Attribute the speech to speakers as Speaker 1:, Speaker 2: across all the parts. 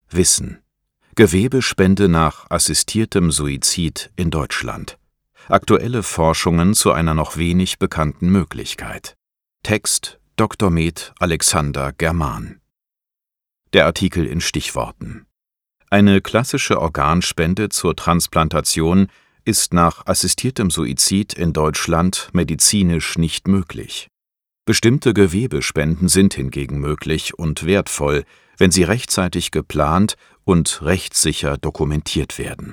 Speaker 1: Wissen. Gewebespende nach assistiertem Suizid in Deutschland. Aktuelle Forschungen zu einer noch wenig bekannten Möglichkeit. Text Dr. med. Alexander German. Der Artikel in Stichworten. Eine klassische Organspende zur Transplantation ist nach assistiertem Suizid in Deutschland medizinisch nicht möglich. Bestimmte Gewebespenden sind hingegen möglich und wertvoll, wenn sie rechtzeitig geplant und rechtssicher dokumentiert werden.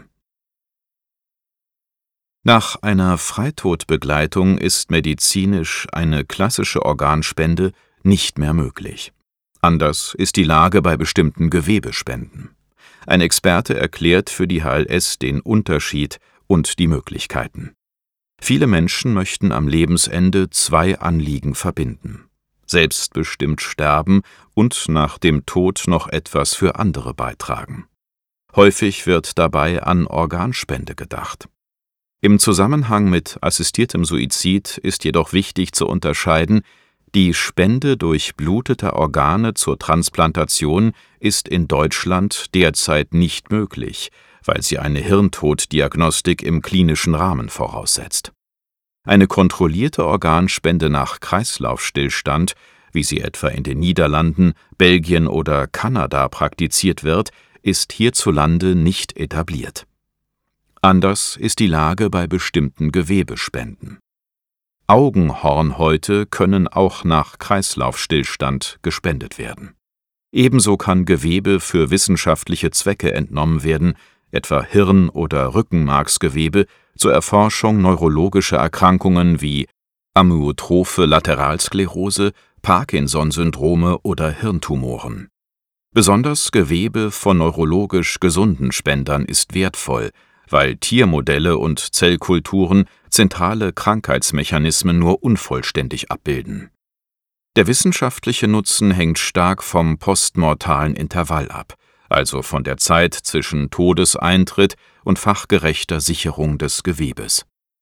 Speaker 1: Nach einer Freitodbegleitung ist medizinisch eine klassische Organspende nicht mehr möglich. Anders ist die Lage bei bestimmten Gewebespenden. Ein Experte erklärt für die HLS den Unterschied und die Möglichkeiten. Viele Menschen möchten am Lebensende zwei Anliegen verbinden: selbstbestimmt sterben und nach dem Tod noch etwas für andere beitragen. Häufig wird dabei an Organspende gedacht. Im Zusammenhang mit assistiertem Suizid ist jedoch wichtig zu unterscheiden: Die Spende durchbluteter Organe zur Transplantation ist in Deutschland derzeit nicht möglich, weil sie eine Hirntoddiagnostik im klinischen Rahmen voraussetzt. Eine kontrollierte Organspende nach Kreislaufstillstand, wie sie etwa in den Niederlanden, Belgien oder Kanada praktiziert wird, ist hierzulande nicht etabliert. Anders ist die Lage bei bestimmten Gewebespenden. Augenhornhäute können auch nach Kreislaufstillstand gespendet werden. Ebenso kann Gewebe für wissenschaftliche Zwecke entnommen werden, etwa Hirn- oder Rückenmarksgewebe, zur Erforschung neurologischer Erkrankungen wie amyotrophe Lateralsklerose, Parkinson-Syndrome oder Hirntumoren. Besonders Gewebe von neurologisch gesunden Spendern ist wertvoll, weil Tiermodelle und Zellkulturen zentrale Krankheitsmechanismen nur unvollständig abbilden. Der wissenschaftliche Nutzen hängt stark vom postmortalen Intervall ab, also von der Zeit zwischen Todeseintritt und fachgerechter Sicherung des Gewebes.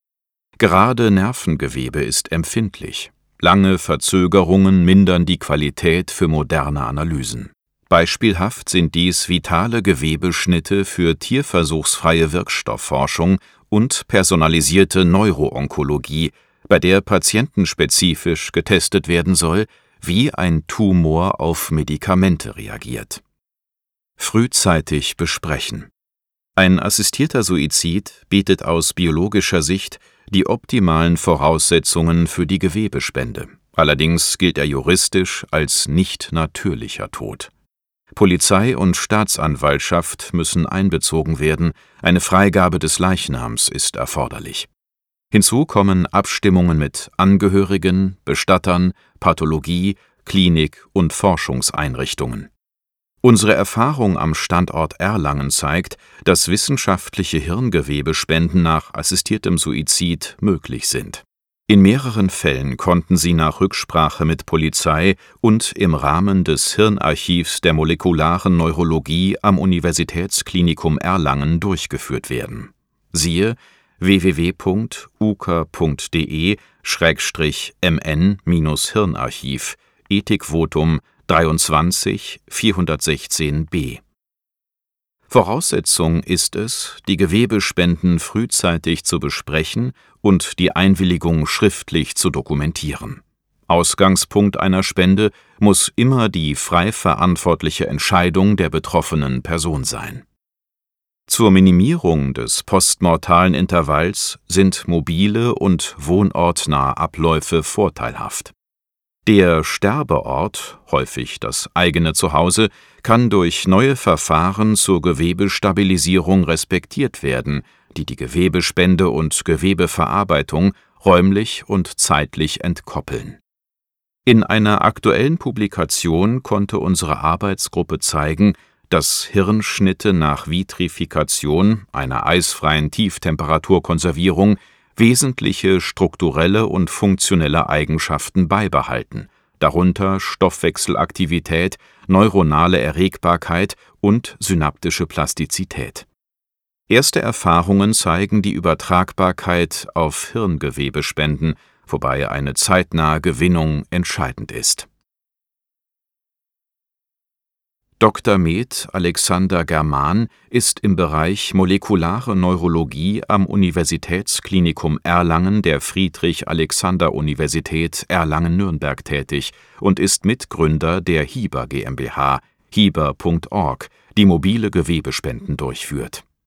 Speaker 1: Gerade Nervengewebe ist empfindlich. Lange Verzögerungen mindern die Qualität für moderne Analysen. Beispielhaft sind dies vitale Gewebeschnitte für tierversuchsfreie Wirkstoffforschung und personalisierte Neuroonkologie, bei der patientenspezifisch getestet werden soll, wie ein Tumor auf Medikamente reagiert. Frühzeitig besprechen. Ein assistierter Suizid bietet aus biologischer Sicht die optimalen Voraussetzungen für die Gewebespende. Allerdings gilt er juristisch als nicht natürlicher Tod. Polizei und Staatsanwaltschaft müssen einbezogen werden, eine Freigabe des Leichnams ist erforderlich. Hinzu kommen Abstimmungen mit Angehörigen, Bestattern, Pathologie, Klinik- und Forschungseinrichtungen. Unsere Erfahrung am Standort Erlangen zeigt, dass wissenschaftliche Hirngewebespenden nach assistiertem Suizid möglich sind. In mehreren Fällen konnten sie nach Rücksprache mit Polizei und im Rahmen des Hirnarchivs der molekularen Neurologie am Universitätsklinikum Erlangen durchgeführt werden. Siehe www.uka.de/mn-Hirnarchiv, Ethikvotum 23 416b. Voraussetzung ist es, die Gewebespenden frühzeitig zu besprechen und die Einwilligung schriftlich zu dokumentieren. Ausgangspunkt einer Spende muss immer die frei verantwortliche Entscheidung der betroffenen Person sein. Zur Minimierung des postmortalen Intervalls sind mobile und wohnortnahe Abläufe vorteilhaft. Der Sterbeort, häufig das eigene Zuhause, kann durch neue Verfahren zur Gewebestabilisierung respektiert werden, die die Gewebespende und Gewebeverarbeitung räumlich und zeitlich entkoppeln. In einer aktuellen Publikation konnte unsere Arbeitsgruppe zeigen, dass Hirnschnitte nach Vitrifikation, einer eisfreien Tieftemperaturkonservierung, wesentliche strukturelle und funktionelle Eigenschaften beibehalten, darunter Stoffwechselaktivität, neuronale Erregbarkeit und synaptische Plastizität. Erste Erfahrungen zeigen die Übertragbarkeit auf Hirngewebespenden, wobei eine zeitnahe Gewinnung entscheidend ist. Dr. med. Alexander German ist im Bereich Molekulare Neurologie am Universitätsklinikum Erlangen der Friedrich-Alexander-Universität Erlangen-Nürnberg tätig und ist Mitgründer der HIBA GmbH, hiba.org, die mobile Gewebespenden durchführt